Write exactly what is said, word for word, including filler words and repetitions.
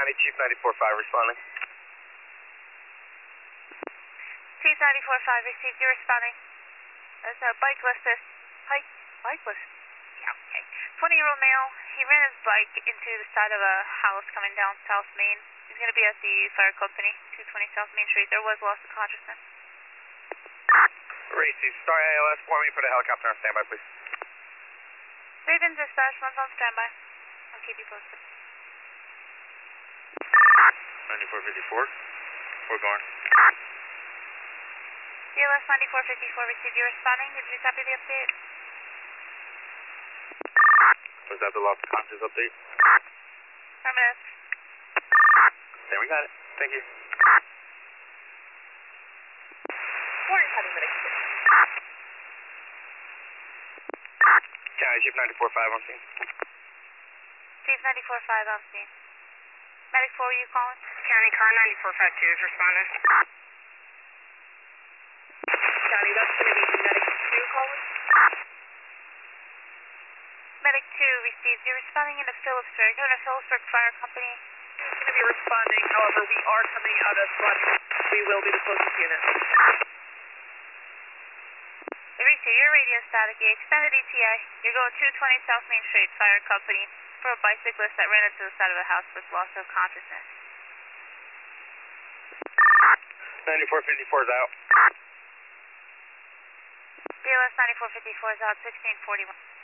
County, Chief ninety-four five responding. Chief ninety-four five received, you're responding. There's a bike listed. Bike, bike list? Yeah, okay. twenty-year-old male, he ran his bike into the side of a house coming down South Main. He's going to be at the fire company, two twenty South Main Street. There was loss of consciousness. Receive, Star A L S, for me for the helicopter on standby, please. Raven dispatch, one's on standby. I'll keep you posted. ninety-four fifty-four, we're going. D L S ninety-four fifty-four received, you're responding. Did you copy the update? Was that the loss of conscious update? Affirmative. There, we got it. Thank you. Warren County Medic two. County, Chief ninety-four five on scene. Chief ninety-four five on scene. Medic four, are you calling? County, car ninety-four five two is responding. County, that's going to be Medic two calling. Medic two received, you're responding into Phillipsburg. Go to Phillipsburg Fire Company. He's going to be responding, however, we are coming out of front. We will be the closest unit. Receive, your radio static, you extended E T A. You're going two twenty South Main Street, Fire Company, for a bicyclist that ran into the side of a house with loss of consciousness. ninety-four fifty-four is out. D L S ninety-four fifty-four is out, sixteen forty-one.